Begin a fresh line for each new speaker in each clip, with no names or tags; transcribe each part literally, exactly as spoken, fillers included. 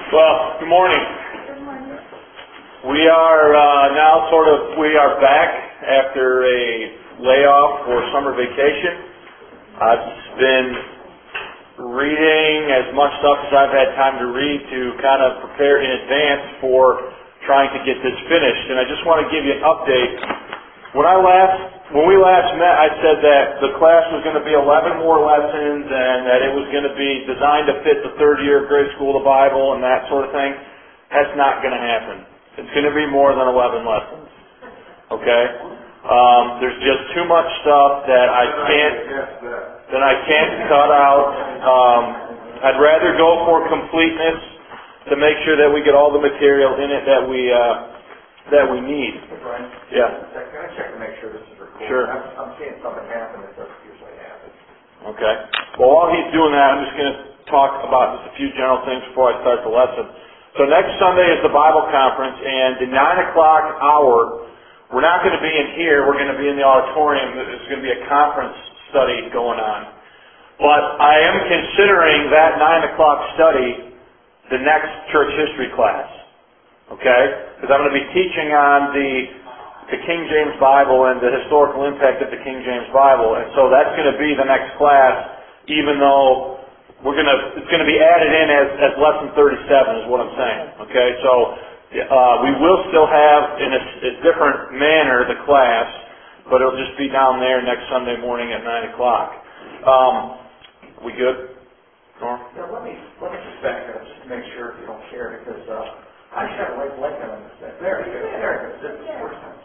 Well, good morning.
Good morning.
We are uh, now sort of, we are back after a layoff for summer vacation. I've been reading as much stuff as I've had time to read to kind of prepare in advance for trying to get this finished. And I just want to give you an update. When I last, when we last met, I said that the class was going to be eleven more lessons and that it was going to be designed to fit the third year of grade school of the Bible and that sort of thing. That's not going to happen. It's going to be more than eleven lessons. Okay? Um, there's just too much stuff that I can't, that I can't cut out. Um, I'd rather go for completeness to make sure that we get all the material in it that we, uh, that we need.
Hey, Brian.
Yeah.
Can I check to make sure this is recorded?
Sure.
I'm, I'm seeing something happen that doesn't usually happen.
Okay. Well, while he's doing that, I'm just going to talk about just a few general things before I start the lesson. So next Sunday is the Bible conference, and the nine o'clock hour, we're not going to be in here. We're going to be in the auditorium. There's going to be a conference study going on. But I am considering that nine o'clock study the next church history class. Okay? Because I'm going to be teaching on the, the King James Bible and the historical impact of the King James Bible. And so that's going to be the next class, even though we're going to, it's going to be added in as, as lesson thirty-seven is what I'm saying. Okay? So uh, we will still have, in a, a different manner, the class, but it'll just be down there next Sunday morning at nine o'clock. Um, we good? Norm?
Yeah, let me, let me just back up just to make sure if you don't care, because uh, I should have a white light on this thing. There, there, there. This is the first time.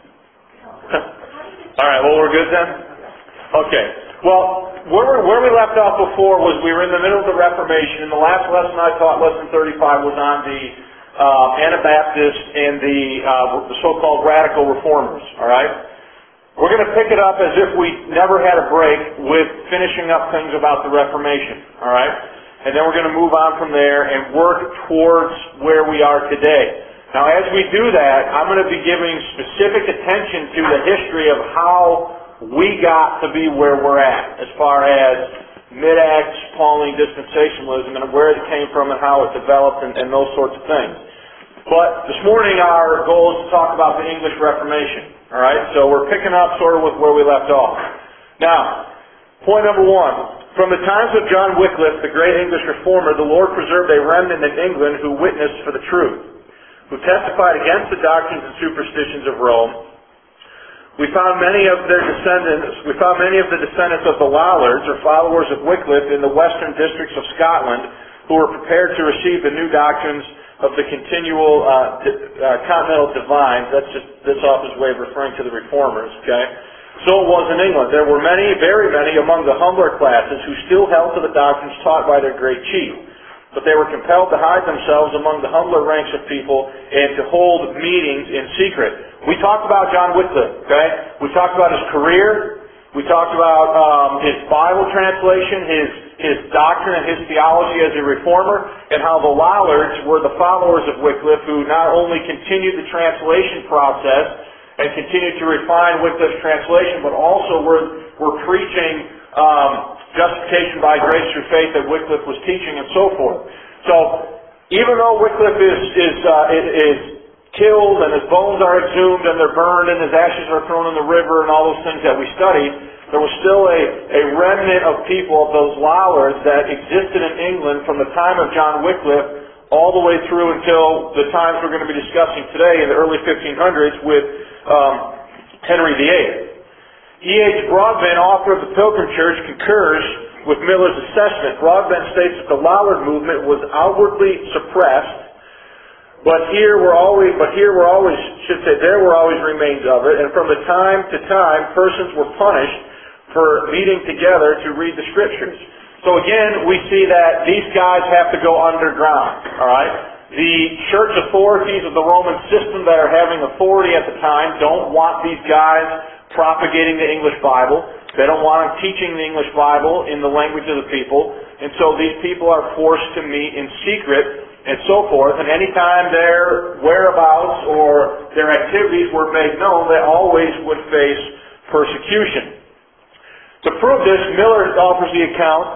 All right, well, we're good then? Okay. Well, where, where we left off before was we were in the middle of the Reformation, and the last lesson I taught, lesson thirty-five, was on the uh, Anabaptists and the, uh, the so-called radical reformers, all right? We're going to pick it up as if we never had a break with finishing up things about the Reformation, all right? And then we're going to move on from there and work towards where we are today. Now, as we do that, I'm going to be giving specific attention to the history of how we got to be where we're at, as far as mid-Acts, Pauline dispensationalism, and where it came from and how it developed and, and those sorts of things. But this morning our goal is to talk about the English Reformation. All right, so we're picking up sort of with where we left off. Now, point number one. From the times of John Wycliffe, the great English reformer, the Lord preserved a remnant in England who witnessed for the truth, who testified against the doctrines and superstitions of Rome. We found many of their descendants, we found many of the descendants of the Lollards, or followers of Wycliffe, in the western districts of Scotland, who were prepared to receive the new doctrines of the continual uh, di- uh, continental divines. That's just this author's way of referring to the reformers, okay? So it was in England. There were many, very many, among the humbler classes who still held to the doctrines taught by their great chief. But they were compelled to hide themselves among the humbler ranks of people and to hold meetings in secret. We talked about John Wycliffe, okay? We talked about his career. We talked about um, his Bible translation, his his doctrine and his theology as a reformer, and how the Lollards were the followers of Wycliffe who not only continued the translation process and continued to refine Wycliffe's translation, but also were, were preaching um, justification by grace through faith that Wycliffe was teaching and so forth. So, even though Wycliffe is, is, uh, is killed and his bones are exhumed and they're burned and his ashes are thrown in the river and all those things that we studied, there was still a, a remnant of people, of those Lollards, that existed in England from the time of John Wycliffe all the way through until the times we're going to be discussing today in the early fifteen hundreds with um, Henry the eighth. E H Broadbent, author of the Pilgrim Church, concurs with Miller's assessment. Broadbent states that the Lollard movement was outwardly suppressed, but here were always, but here were always, should say, there were always remains of it, and from the time to time, persons were punished for meeting together to read the Scriptures. So again, we see that these guys have to go underground, all right? The church authorities of the Roman system that are having authority at the time don't want these guys propagating the English Bible. They don't want them teaching the English Bible in the language of the people. And so these people are forced to meet in secret and so forth. And anytime their whereabouts or their activities were made known, they always would face persecution. To prove this, Miller offers the account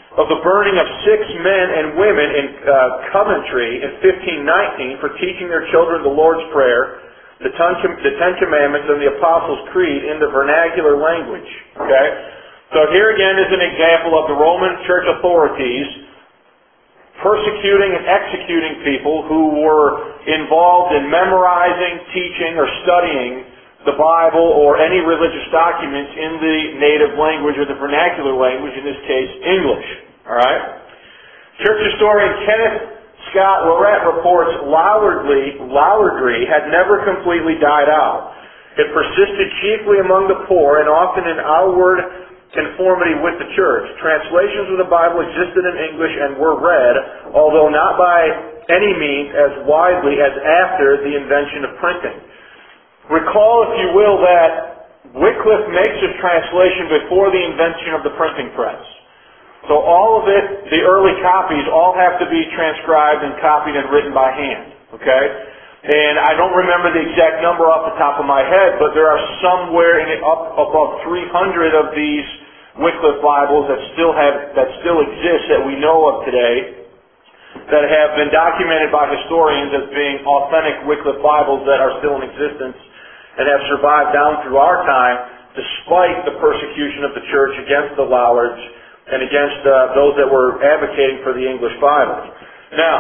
of the burning of six men and women in uh, Coventry in fifteen nineteen for teaching their children the Lord's Prayer, the Ten, the Ten Commandments, and the Apostles' Creed in the vernacular language. Okay? So here again is an example of the Roman church authorities persecuting and executing people who were involved in memorizing, teaching, or studying the Bible or any religious documents in the native language or the vernacular language, in this case, English. Alright? Church historian Kenneth Scott Lorette reports Lollardry, Lollardry had never completely died out. It persisted chiefly among the poor and often in outward conformity with the church. Translations of the Bible existed in English and were read, although not by any means as widely as after the invention of printing. Recall, if you will, that Wycliffe makes his translation before the invention of the printing press. So all of it, the early copies, all have to be transcribed and copied and written by hand. Okay? And I don't remember the exact number off the top of my head, but there are somewhere in it up above three hundred of these Wycliffe Bibles that still have, that still exist that we know of today, that have been documented by historians as being authentic Wycliffe Bibles that are still in existence and have survived down through our time, despite the persecution of the church against the Lollards and against uh, those that were advocating for the English Bibles. Now,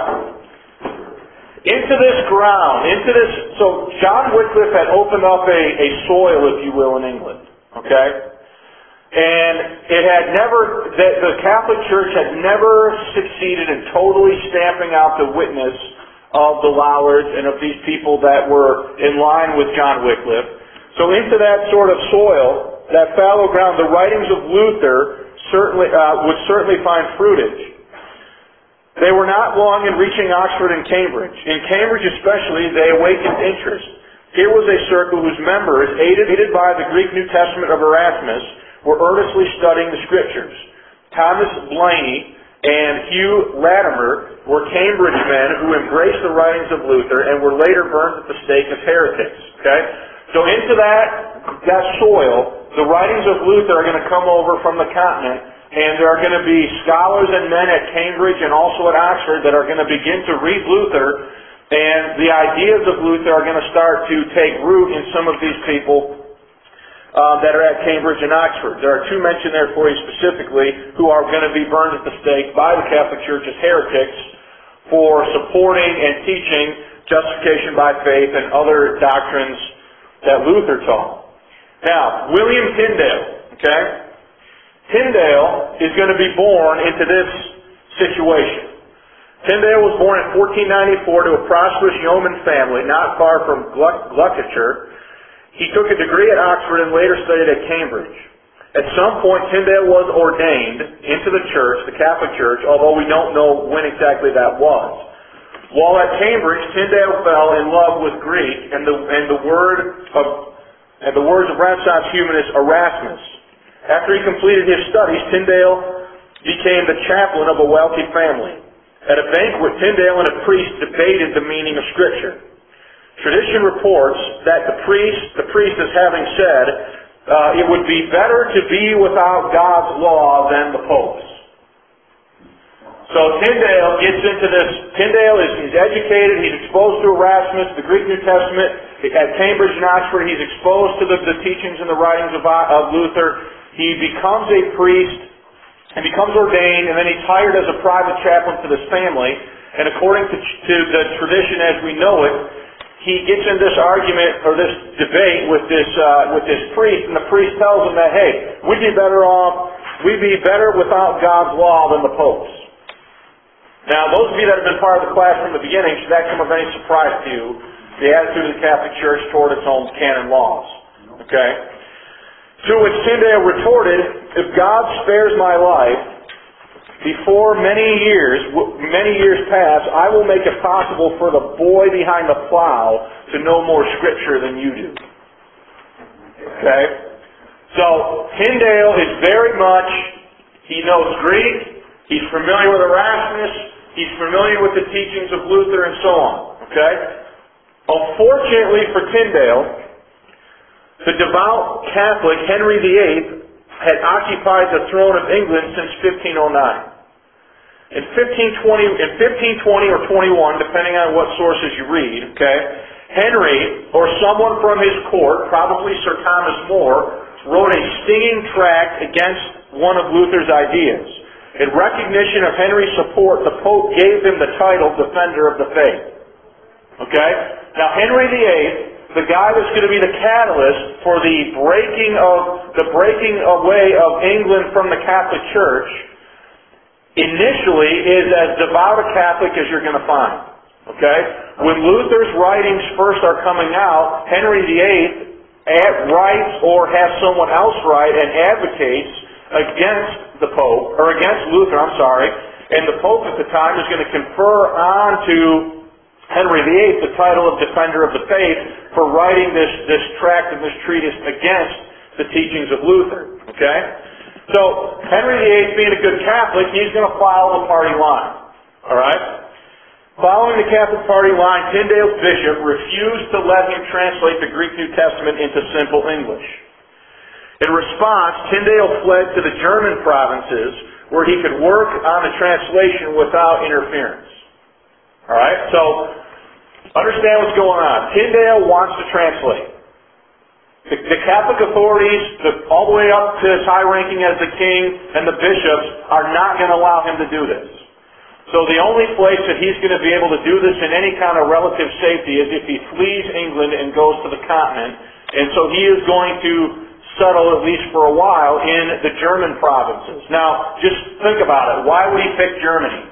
into this ground, into this, so John Wycliffe had opened up a, a soil, if you will, in England, okay? And it had never, the, the Catholic Church had never succeeded in totally stamping out the witness of the Lollards and of these people that were in line with John Wycliffe. So into that sort of soil, that fallow ground, the writings of Luther certainly uh, would certainly find fruitage. They were not long in reaching Oxford and Cambridge. In Cambridge especially, they awakened interest. Here was a circle whose members, aided, aided by the Greek New Testament of Erasmus, were earnestly studying the Scriptures. Thomas Blainey and Hugh Latimer were Cambridge men who embraced the writings of Luther and were later burned at the stake as heretics. Okay? So into that, that soil, the writings of Luther are going to come over from the continent, and there are going to be scholars and men at Cambridge and also at Oxford that are going to begin to read Luther, and the ideas of Luther are going to start to take root in some of these people Uh, that are at Cambridge and Oxford. There are two mentioned there for you specifically who are going to be burned at the stake by the Catholic Church as heretics for supporting and teaching justification by faith and other doctrines that Luther taught. Now, William Tyndale, okay? Tyndale is going to be born into this situation. Tyndale was born in fourteen ninety-four to a prosperous yeoman family not far from Gluck- Gloucestershire. He took a degree at Oxford and later studied at Cambridge. At some point, Tyndale was ordained into the church, the Catholic Church, although we don't know when exactly that was. While at Cambridge, Tyndale fell in love with Greek and the, and the word of and the words of Renaissance humanist Erasmus. After he completed his studies, Tyndale became the chaplain of a wealthy family. At a banquet, Tyndale and a priest debated the meaning of Scripture. Tradition reports that the priest, the priestess having said, uh, it would be better to be without God's law than the Pope's. So Tyndale gets into this. Tyndale is he's educated, he's exposed to Erasmus, the Greek New Testament. At Cambridge and Oxford, he's exposed to the, the teachings and the writings of, of Luther. He becomes a priest and becomes ordained, and then he's hired as a private chaplain to this family. And according to, to the tradition as we know it, he gets in this argument or this debate with this uh, with this priest, and the priest tells him that, hey, we'd be better off, we'd be better without God's law than the Pope's. Now, those of you that have been part of the class from the beginning, should that come of any surprise to you, the attitude of the Catholic Church toward its own canon laws? Okay? To which Tyndale retorted, if God spares my life, before many years, many years pass, I will make it possible for the boy behind the plow to know more Scripture than you do. Okay? So, Tyndale is very much, he knows Greek, he's familiar with Erasmus, he's familiar with the teachings of Luther and so on. Okay? Unfortunately for Tyndale, the devout Catholic Henry the Eighth had occupied the throne of England since fifteen oh nine. In fifteen twenty, in fifteen twenty or twenty-one, depending on what sources you read, okay, Henry, or someone from his court, probably Sir Thomas More, wrote a stinging tract against one of Luther's ideas. In recognition of Henry's support, the Pope gave him the title Defender of the Faith. Okay? Now Henry the Eighth, the guy that's going to be the catalyst for the breaking of the breaking away of England from the Catholic Church, initially is as devout a Catholic as you're going to find. Okay? When Luther's writings first are coming out, Henry the Eighth writes or has someone else write and advocates against the Pope, or against Luther, I'm sorry, and the Pope at the time is going to confer on to Henry the Eighth the title of Defender of the Faith for writing this, this tract and this treatise against the teachings of Luther. Okay? So, Henry the Eighth being a good Catholic, he's going to follow the party line. Alright? Following the Catholic party line, Tyndale's bishop refused to let him translate the Greek New Testament into simple English. In response, Tyndale fled to the German provinces where he could work on the translation without interference. Alright? So, understand what's going on. Tyndale wants to translate. The, the Catholic authorities, the, all the way up to as high ranking as the king and the bishops, are not going to allow him to do this. So the only place that he's going to be able to do this in any kind of relative safety is if he flees England and goes to the continent. And so he is going to settle, at least for a while, in the German provinces. Now, just think about it. Why would he pick Germany?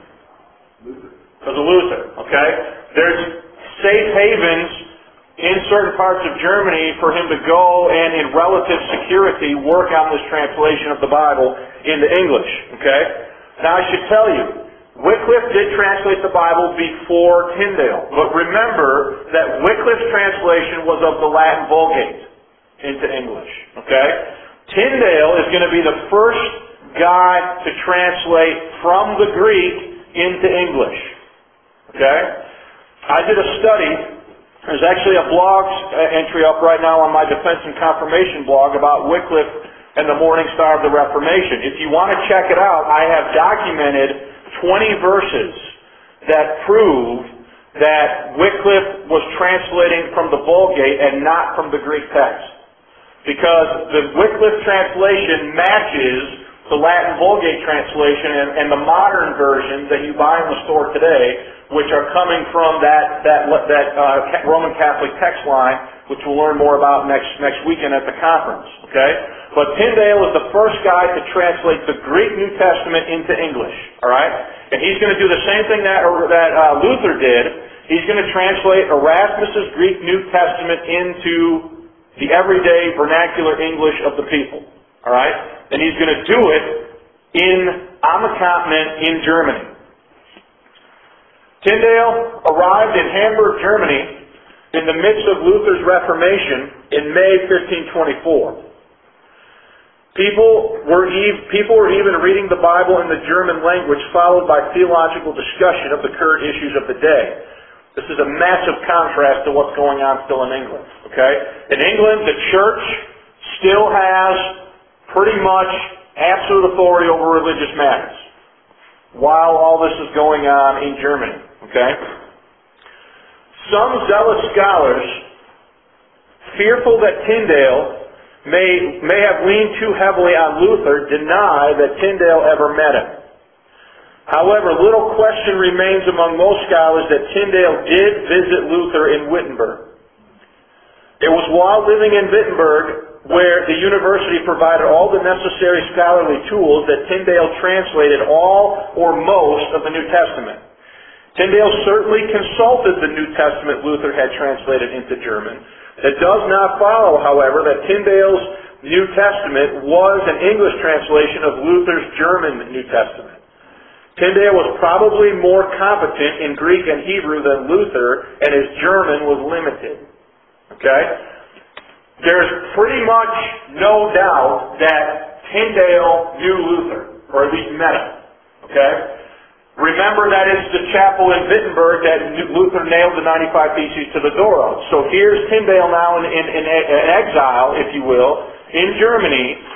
Because of Luther, okay? There's safe havens in certain parts of Germany for him to go and in relative security work on this translation of the Bible into English, okay? Now I should tell you, Wycliffe did translate the Bible before Tyndale, but remember that Wycliffe's translation was of the Latin Vulgate into English, okay? Tyndale is going to be the first guy to translate from the Greek into English, okay? I did a study. There's actually a blog entry up right now on my Defense and Confirmation blog about Wycliffe and the Morning Star of the Reformation. If you want to check it out, I have documented twenty verses that prove that Wycliffe was translating from the Vulgate and not from the Greek text. Because the Wycliffe translation matches the Latin Vulgate translation and, and the modern versions that you buy in the store today, which are coming from that that that uh, Roman Catholic text line, which we'll learn more about next next weekend at the conference. Okay, but Tyndale is the first guy to translate the Greek New Testament into English. All right, and he's going to do the same thing that that uh, Luther did. He's going to translate Erasmus's Greek New Testament into the everyday vernacular English of the people. All right, and he's going to do it in on the continent in Germany. Tyndale arrived in Hamburg, Germany, in the midst of Luther's Reformation in May fifteen twenty-four. People were, e- people were even reading the Bible in the German language, followed by theological discussion of the current issues of the day. This is a massive contrast to what's going on still in England. Okay? In England, the church still has pretty much absolute authority over religious matters, while all this is going on in Germany. Okay? Some zealous scholars, fearful that Tyndale may, may have leaned too heavily on Luther, deny that Tyndale ever met him. However, little question remains among most scholars that Tyndale did visit Luther in Wittenberg. It was while living in Wittenberg, where the university provided all the necessary scholarly tools, that Tyndale translated all or most of the New Testament. Tyndale certainly consulted the New Testament Luther had translated into German. It does not follow, however, that Tyndale's New Testament was an English translation of Luther's German New Testament. Tyndale was probably more competent in Greek and Hebrew than Luther, and his German was limited. Okay? There's pretty much no doubt that Tyndale knew Luther, or at least met him. Okay? Remember that it's the chapel in Wittenberg that Luther nailed the ninety-five Theses to the door of. So here's Tyndale now in, in, in, in exile, if you will, in Germany.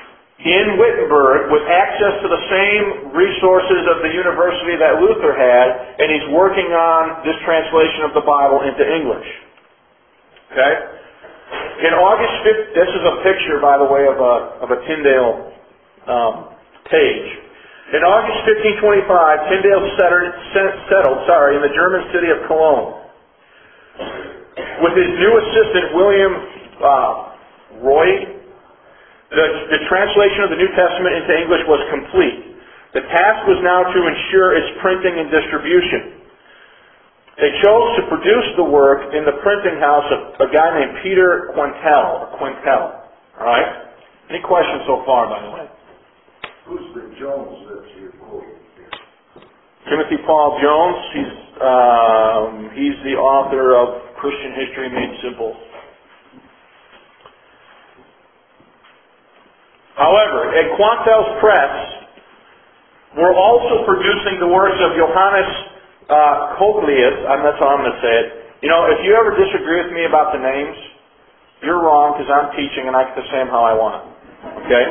in Wittenberg with access to the same resources of the university that Luther had, and he's working on this translation of the Bible into English. Okay? In August fifth, this is a picture, by the way, of a, of a Tyndale um, page. In August fifteen twenty-five, Tyndale settled, settled sorry, in the German city of Cologne. With his new assistant, William uh, Roy, The, the translation of the New Testament into English was complete. The task was now to ensure its printing and distribution. They chose to produce the work in the printing house of a guy named Peter Quintel. Or Quintel. All right? Any questions so far, by the way?
Who's the Jones that you're quoting here?
Timothy Paul Jones. He's um, he's the author of Christian History Made Simple. However, at Quintel's press, we're also producing the works of Johannes uh, Coglius. I'm, that's how I'm going to say it. You know, if you ever disagree with me about the names, you're wrong because I'm teaching and I get to say them how I want. Okay?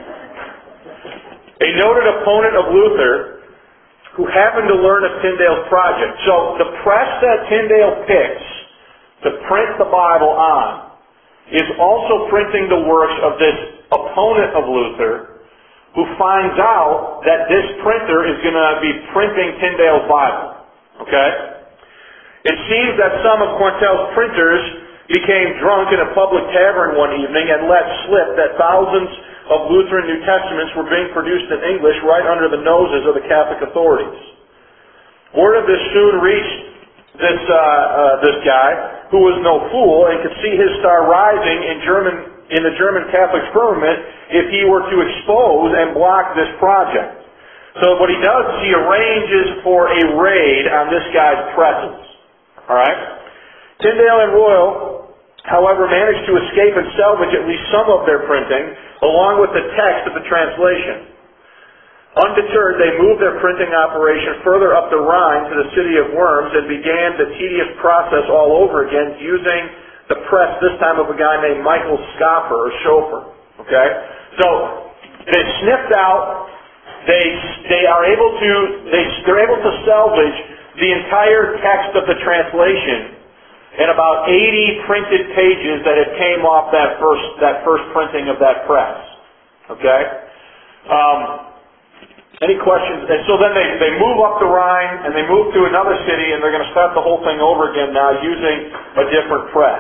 A noted opponent of Luther who happened to learn of Tyndale's project. So the press that Tyndale picks to print the Bible on is also printing the works of this opponent of Luther, who finds out that this printer is going to be printing Tyndale's Bible. Okay? It seems that some of Quintel's printers became drunk in a public tavern one evening and let slip that thousands of Lutheran New Testaments were being produced in English right under the noses of the Catholic authorities. Word of this soon reached this uh, uh, this guy, who was no fool and could see his star rising in German in the German Catholic firmament if he were to expose and block this project. So what he does is he arranges for a raid on this guy's presses. Alright? Tyndale and Royal, however, managed to escape and salvage at least some of their printing, along with the text of the translation. Undeterred, they moved their printing operation further up the Rhine to the city of Worms and began the tedious process all over again using the press, this time of a guy named Michael Schoffer, or Schoeffer. Okay? So, they sniffed out, they they are able to, they, they're able to salvage the entire text of the translation in about eighty printed pages that had came off that first, that first printing of that press. Okay? Um, Any questions? And so then they, they move up the Rhine and they move to another city and they're going to start the whole thing over again now using a different press.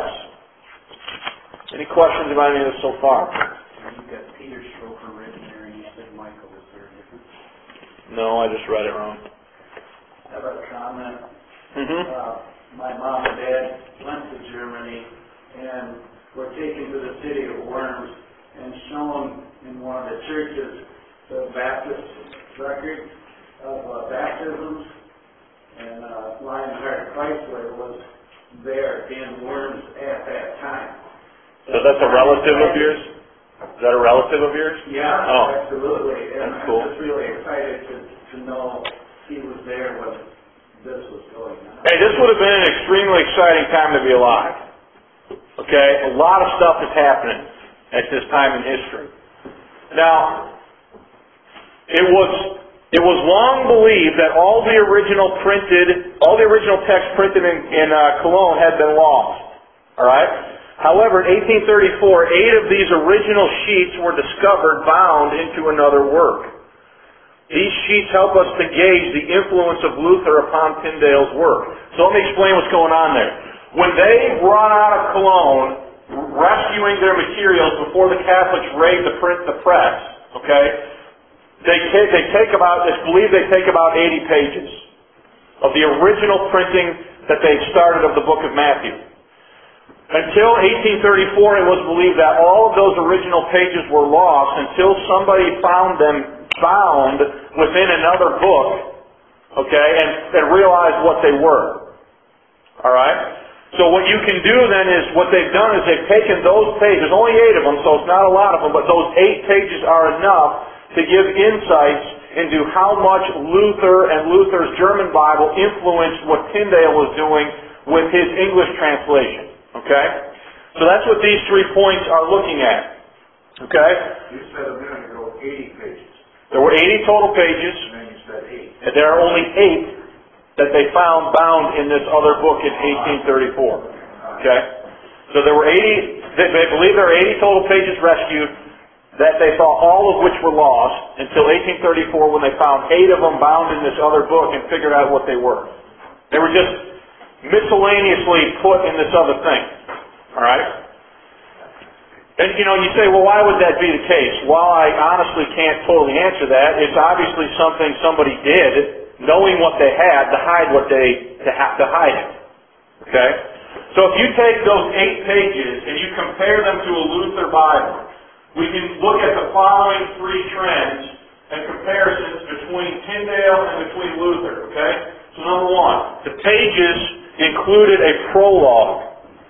Any questions about any of this so far?
You've got Peter Schoeffer written there and you said Michael was there.
No, I just read it wrong.
I have a comment.
Mm-hmm.
Uh, my mom and dad went to Germany and were taken to the city of Worms and shown in one of the churches the Baptist record of uh, baptisms, and uh, Lionheart Chrysler was there in Worms at that time.
So that's a relative of yours? Is that a relative of yours?
Yeah,
oh.
absolutely. And
That's
I'm
cool.
just really excited to, to know he was there when this was going on.
Hey, this would have been an extremely exciting time to be alive. Okay? A lot of stuff is happening at this time in history. Now, It was it was long believed that all the original printed, all the original text printed in, in uh, Cologne had been lost. All right. However, in eighteen thirty-four, eight of these original sheets were discovered bound into another work. These sheets help us to gauge the influence of Luther upon Tyndale's work. So let me explain what's going on there. When they run out of Cologne, rescuing their materials before the Catholics raid the print the press, okay? They take, they take about, it's believed they take about eighty pages of the original printing that they started of the book of Matthew. Until eighteen thirty-four, it was believed that all of those original pages were lost until somebody found them bound within another book, okay, and, and realized what they were. Alright? So what you can do then is, what they've done is they've taken those pages, only eight of them, so it's not a lot of them, but those eight pages are enough to give insights into how much Luther and Luther's German Bible influenced what Tyndale was doing with his English translation. Okay? So that's what these three points are looking at. Okay?
You said a minute ago
eighty pages,
There were eighty total pages,
and then you said eight.
and there are only eight that they found bound in this other book in eighteen thirty-four. Okay? So there were eighty, they, they believe there were eighty total pages rescued, that they thought all of which were lost until eighteen thirty-four when they found eight of them bound in this other book and figured out what they were. They were just miscellaneously put in this other thing. Alright? And you know, you say, well, why would that be the case? While I honestly can't totally answer that, it's obviously something somebody did, knowing what they had, to hide what they, to have to hide it. Okay? So if you take those eight pages and you compare them to a Luther Bible, we can look at the following three trends and comparisons between Tyndale and between Luther, okay? So number one, the pages included a prologue,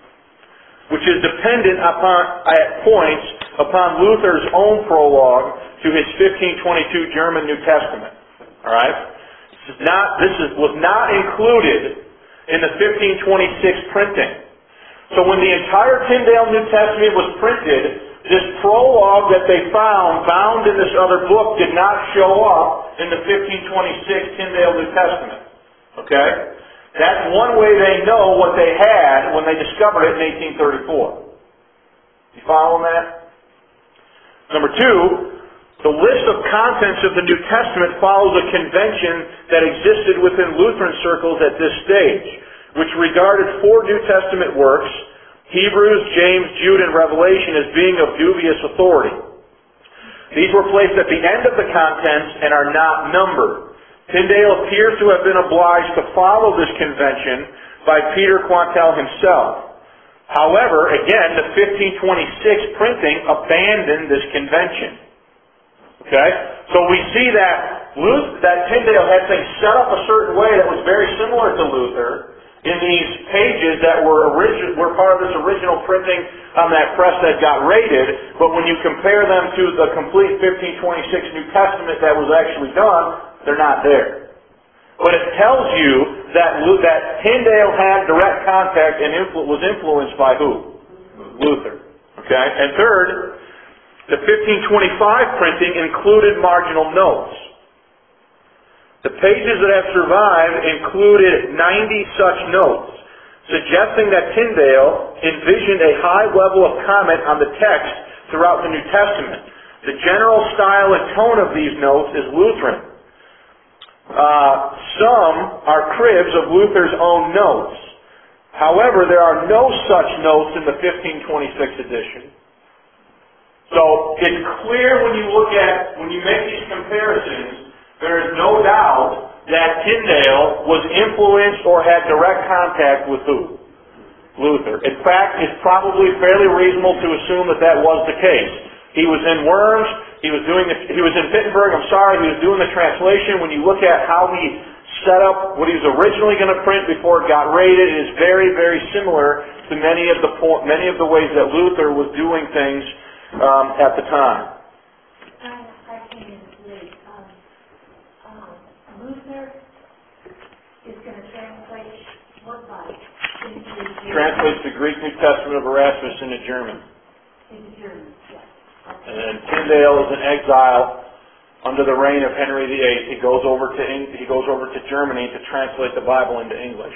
which is dependent upon, at points, upon Luther's own prologue to his fifteen twenty-two German New Testament. Alright? This is not, this is, was not included in the fifteen twenty-six printing. So when the entire Tyndale New Testament was printed, this prologue that they found bound in this other book did not show up in the fifteen twenty-six Tyndale New Testament. Okay? That's one way they know what they had when they discovered it in eighteen thirty-four. You following that? Number two, the list of contents of the New Testament follows a convention that existed within Lutheran circles at this stage, which regarded four New Testament works, Hebrews, James, Jude, and Revelation, as being of dubious authority. These were placed at the end of the contents and are not numbered. Tyndale appears to have been obliged to follow this convention by Peter Quantel himself. However, again, the fifteen twenty-six printing abandoned this convention. Okay? So we see that Luther, that Tyndale had things set up a certain way that was very similar to Luther in these pages that were origin, were part of this original printing on that press that got raided, but when you compare them to the complete fifteen twenty-six New Testament that was actually done, they're not there. But it tells you that that Tyndale had direct contact and influ- was influenced by who? Luther. Okay? And third, the fifteen twenty-five printing included marginal notes. The pages that have survived included ninety such notes, suggesting that Tyndale envisioned a high level of comment on the text throughout the New Testament. The general style and tone of these notes is Lutheran. Uh, some are cribs of Luther's own notes. However, there are no such notes in the fifteen twenty-six edition. So it's clear when you look at, when you make these comparisons, there is no doubt that Tyndale was influenced or had direct contact with who? Luther. In fact, it's probably fairly reasonable to assume that that was the case. He was in Worms, he was doing the, he was in Wittenberg, I'm sorry, he was doing the translation. When you look at how he set up what he was originally going to print before it got raided, it is very, very similar to many of the many of the ways that Luther was doing things um, at the time.
I came in late. Um, um, Luther is going to translate what Bible?
Translates the Greek New Testament of Erasmus into German.
Into German, yes.
And then Tyndale is in exile under the reign of Henry the Eighth. He goes over to Eng- he goes over to Germany to translate the Bible into English.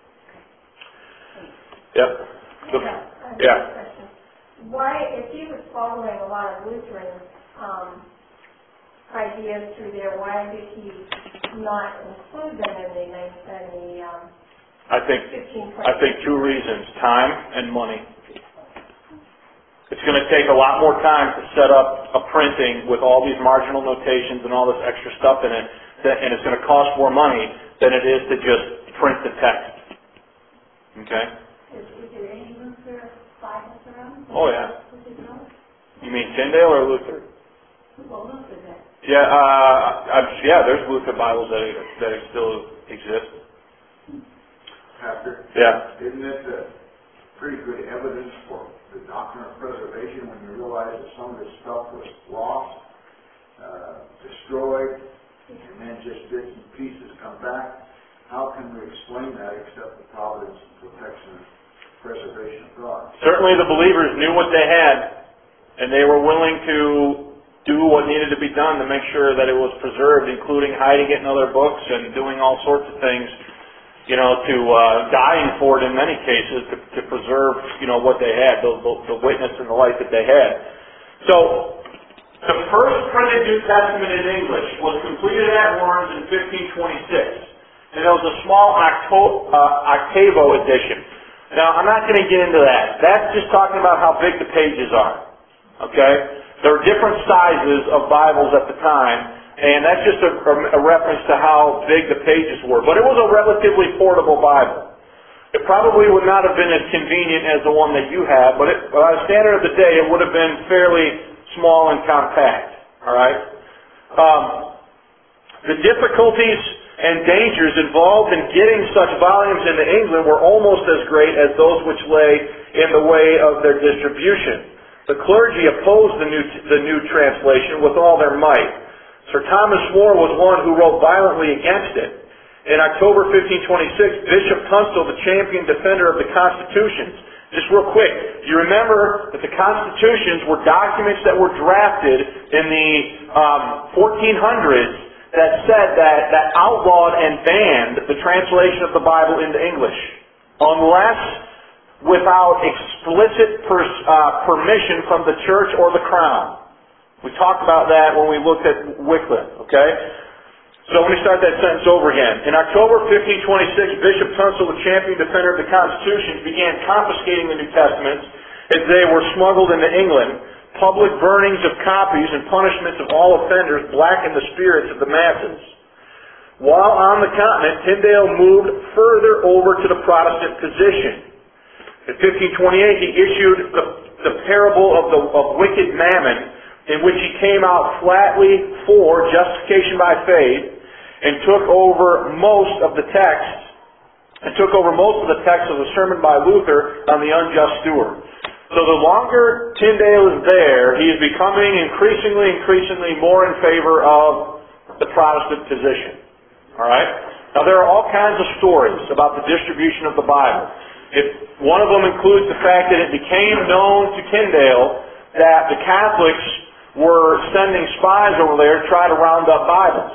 Yep. The, yeah.
Why, if he was following a lot of Lutheran um, ideas through there, why did he not include them in the in the um,
I think I think two reasons: time and money. It's going to take a lot more time to set up a printing with all these marginal notations and all this extra stuff in it, and it's going to cost more money than it is to just print the text. Okay?
Is, is there any Luther Bibles around?
Oh, yeah. You mean Tyndale or Luther?
Well, Luther then.
Yeah, uh, I'm, yeah, there's Luther Bibles that, that still exist.
Pastor?
Yeah.
Isn't it uh, pretty good evidence for the doctrine of preservation when you realize that some of this stuff was lost, uh, destroyed, and then just bits and pieces come back? How can we explain that except the providence and protection and preservation of God?
Certainly the believers knew what they had, and they were willing to do what needed to be done to make sure that it was preserved, including hiding it in other books and doing all sorts of things, you know, to uh, dying for it in many cases to, to preserve, you know, what they had, the, the, the witness and the light that they had. So, the first printed New Testament in English was completed at Worms in fifteen twenty-six, and it was a small octo, uh, octavo edition. Now, I'm not going to get into that. That's just talking about how big the pages are. Okay? There were different sizes of Bibles at the time, and that's just a, a reference to how big the pages were. But it was a relatively portable Bible. It probably would not have been as convenient as the one that you have, but it, by the standard of the day, it would have been fairly small and compact. All right? Um, the difficulties and dangers involved in getting such volumes into England were almost as great as those which lay in the way of their distribution. The clergy opposed the new, the new translation with all their might. Sir Thomas More was one who wrote violently against it. In October fifteen twenty-six, Bishop Tunstall, the champion defender of the Constitutions, just real quick, you remember that the Constitutions were documents that were drafted in the um, fourteen hundreds that said that, that outlawed and banned the translation of the Bible into English, unless without explicit pers uh, permission from the church or the crown. We talked about that when we looked at Wycliffe, okay? So let me start that sentence over again. In October fifteen twenty-six, Bishop Tunstall, the champion defender of the Constitution, began confiscating the New Testaments as they were smuggled into England. Public burnings of copies and punishments of all offenders blackened the spirits of the masses. While on the continent, Tyndale moved further over to the Protestant position. In fifteen twenty-eight, he issued the, the parable of the of wicked mammon, in which he came out flatly for justification by faith, and took over most of the text, and took over most of the text of the sermon by Luther on the unjust steward. So the longer Tyndale is there, he is becoming increasingly, increasingly more in favor of the Protestant position. All right? Now there are all kinds of stories about the distribution of the Bible. If one of them includes the fact that it became known to Tyndale that the Catholics were sending spies over there to try to round up Bibles.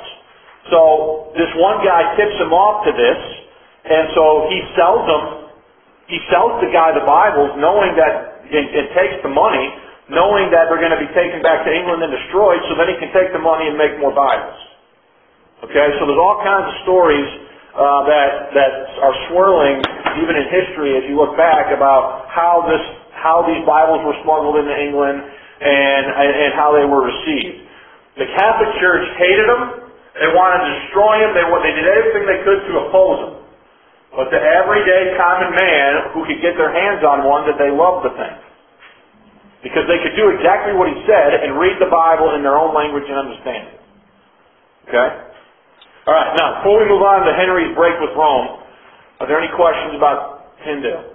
So this one guy tips him off to this, and so he sells them. He sells the guy the Bibles, knowing that it, it takes the money, knowing that they're going to be taken back to England and destroyed, so then he can take the money and make more Bibles. Okay, so there's all kinds of stories uh, that that are swirling, even in history, as you look back about how this how these Bibles were smuggled into England and and how they were received. The Catholic Church hated them. They wanted to destroy them. They, they did everything they could to oppose them. But the everyday common man who could get their hands on one, that they loved the thing. Because they could do exactly what he said and read the Bible in their own language and understand it. Okay? Alright, now, before we move on to Henry's break with Rome, are there any questions about Tyndale?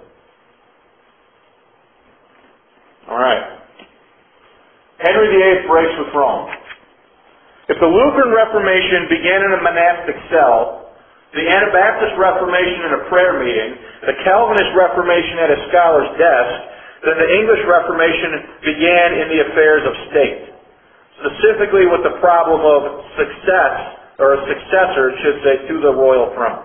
Alright. Henry the Eighth breaks with Rome. If the Lutheran Reformation began in a monastic cell, the Anabaptist Reformation in a prayer meeting, the Calvinist Reformation at a scholar's desk, then the English Reformation began in the affairs of state, specifically with the problem of success, or a successor, should say, to the royal throne.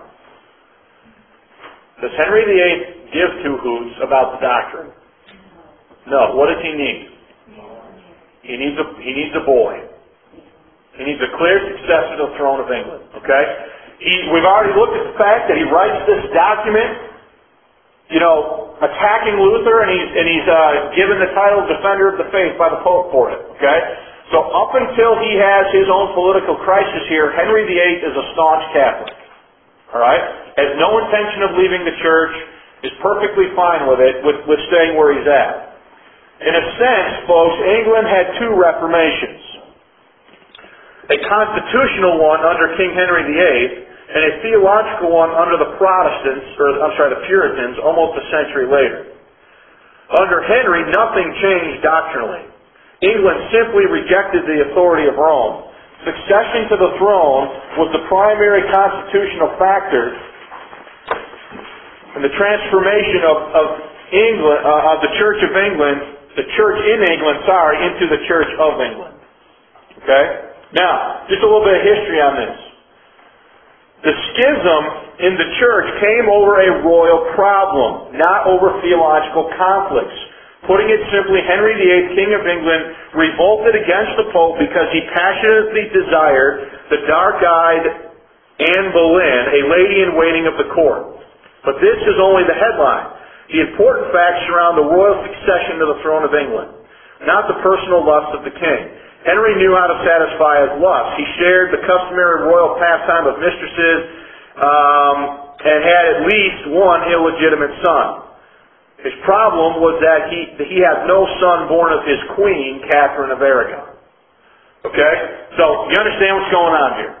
Does Henry the Eighth give two hoots about the doctrine? No. What does he need? He needs a, he needs a boy. He needs a clear successor to the throne of England. Okay? He, we've already looked at the fact that he writes this document, you know, attacking Luther, and he's, and he's uh, given the title Defender of the Faith by the Pope for it. Okay? So up until he has his own political crisis here, Henry the Eighth is a staunch Catholic. Alright? Has no intention of leaving the church, is perfectly fine with it, with, with staying where he's at. In a sense, folks, England had two reformations. A constitutional one under King Henry the Eighth, and a theological one under the Protestants, or I'm sorry, the Puritans, almost a century later. Under Henry, nothing changed doctrinally. England simply rejected the authority of Rome. Succession to the throne was the primary constitutional factor in the transformation of, of England, uh, of the Church of England, the Church in England, sorry, into the Church of England. Okay? Now, just a little bit of history on this. The schism in the church came over a royal problem, not over theological conflicts. Putting it simply, Henry the eighth, King of England, revolted against the Pope because he passionately desired the dark-eyed Anne Boleyn, a lady-in-waiting of the court. But this is only the headline. The important facts surround the royal succession to the throne of England, not the personal lust of the king. Henry knew how to satisfy his lust. He shared the customary royal pastime of mistresses um, and had at least one illegitimate son. His problem was that he he had no son born of his queen, Catherine of Aragon. Okay? So, you understand what's going on here.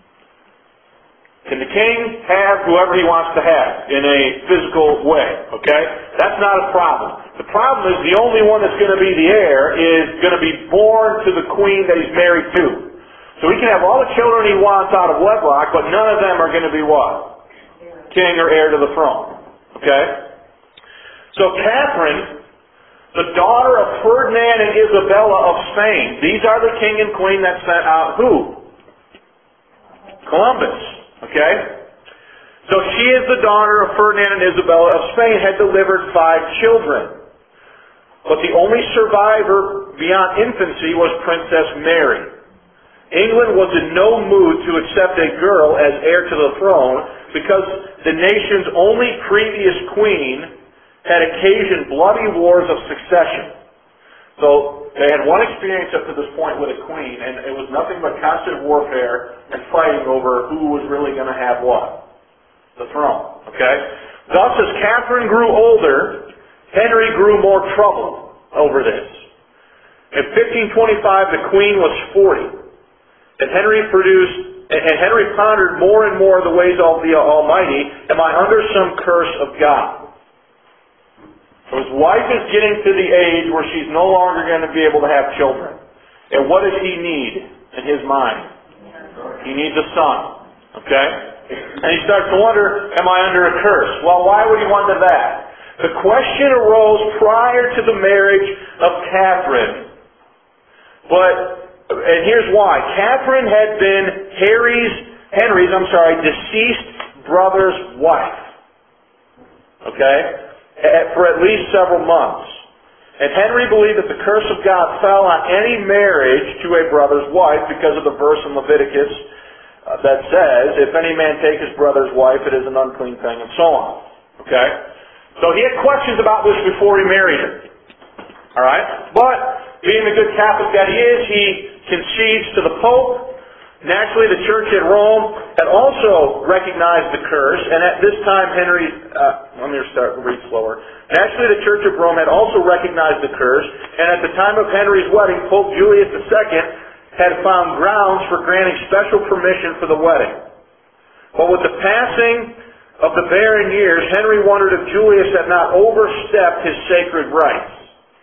Can the king have whoever he wants to have in a physical way? Okay? That's not a problem. The problem is the only one that's going to be the heir is going to be born to the queen that he's married to. So he can have all the children he wants out of wedlock, but none of them are going to be what? King or heir to the throne. Okay? So Catherine, the daughter of Ferdinand and Isabella of Spain, these are the king and queen that sent out who? Columbus. Okay? So she is the daughter of Ferdinand and Isabella of Spain, had delivered five children. But the only survivor beyond infancy was Princess Mary. England was in no mood to accept a girl as heir to the throne because the nation's only previous queen had occasioned bloody wars of succession. So they had one experience up to this point with a queen, and it was nothing but constant warfare and fighting over who was really going to have what? The throne. Okay? Thus, as Catherine grew older, Henry grew more troubled over this. In fifteen twenty-five, the queen was forty, and Henry produced, and Henry pondered more and more the ways of the Almighty. Am I under some curse of God? So his wife is getting to the age where she's no longer going to be able to have children. And what does he need in his mind? He needs a son. Okay? And he starts to wonder, am I under a curse? Well, why would he wonder that? The question arose prior to the marriage of Catherine. But, and here's why. Catherine had been Harry's, Henry's, I'm sorry, deceased brother's wife. Okay? For at least several months. And Henry believed that the curse of God fell on any marriage to a brother's wife because of the verse in Leviticus uh, that says, if any man take his brother's wife, it is an unclean thing, and so on. Okay? So he had questions about this before he married her. Alright? But, being the good Catholic that he is, he concedes to the Pope. Naturally, the church at Rome had also recognized the curse, and at this time Henry, uh, let me start to read slower. Naturally, the church of Rome had also recognized the curse, and at the time of Henry's wedding, Pope Julius the Second had found grounds for granting special permission for the wedding. But with the passing of the barren years, Henry wondered if Julius had not overstepped his sacred rights.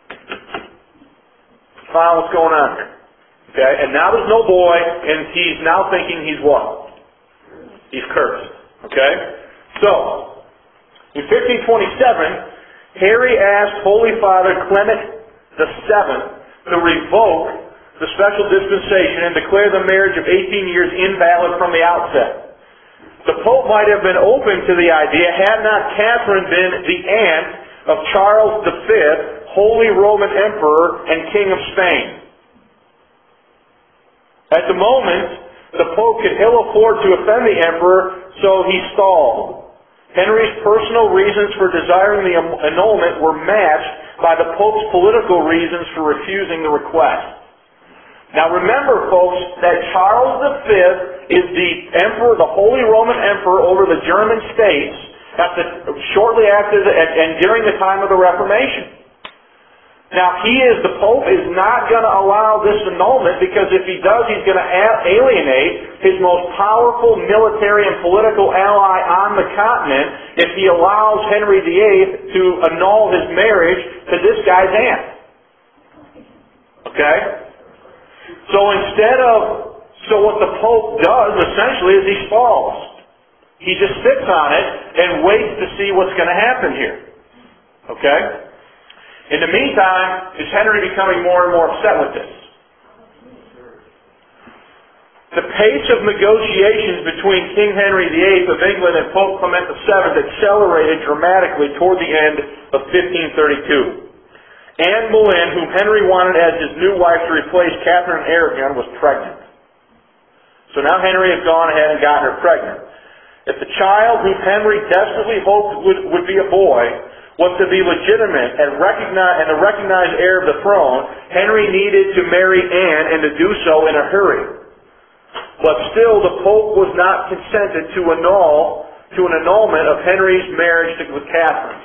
Follow what's going on here. Okay, and now there's no boy, and he's now thinking he's what? He's cursed. Okay? So, in fifteen twenty-seven, Harry asked Holy Father Clement the Seventh to revoke the special dispensation and declare the marriage of eighteen years invalid from the outset. The Pope might have been open to the idea had not Catherine been the aunt of Charles the Fifth, Holy Roman Emperor and King of Spain. At the moment, the Pope could ill afford to offend the Emperor, so he stalled. Henry's personal reasons for desiring the annulment were matched by the Pope's political reasons for refusing the request. Now remember, folks, that Charles the Fifth is the Emperor, the Holy Roman Emperor over the German states at the, shortly after the, and, and during the time of the Reformation. Now, he is, the Pope is not going to allow this annulment because if he does, he's going to alienate his most powerful military and political ally on the continent if he allows Henry the Eighth to annul his marriage to this guy's aunt. Okay? So instead of, so what the Pope does essentially is he stalls. He just sits on it and waits to see what's going to happen here. Okay? In the meantime, is Henry becoming more and more upset with this? the pace of negotiations between King Henry the eighth of England and Pope Clement the seventh accelerated dramatically toward the end of fifteen thirty-two. Anne Boleyn, whom Henry wanted as his new wife to replace Catherine Aragon, was pregnant. So now Henry had gone ahead and gotten her pregnant. If the child whom Henry desperately hoped would, would be a boy was to be legitimate and, recognize, and a recognized heir of the throne, Henry needed to marry Anne and to do so in a hurry. But still, the Pope was not consented to annul to an annulment of Henry's marriage to, with Catherine.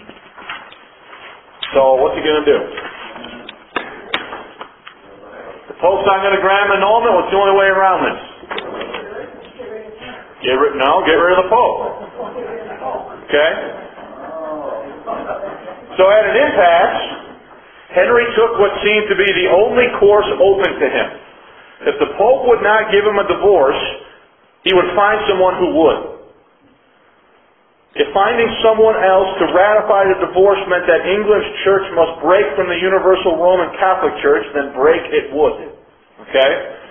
So, what's he going to do? The Pope's not going to grant an annulment. What's the only way around this? Get rid, no, get rid of the Pope. Okay? So at an impasse, Henry took what seemed to be the only course open to him. If the Pope would not give him a divorce, he would find someone who would. If finding someone else to ratify the divorce meant that England's church must break from the Universal Roman Catholic Church, then break it would. Okay?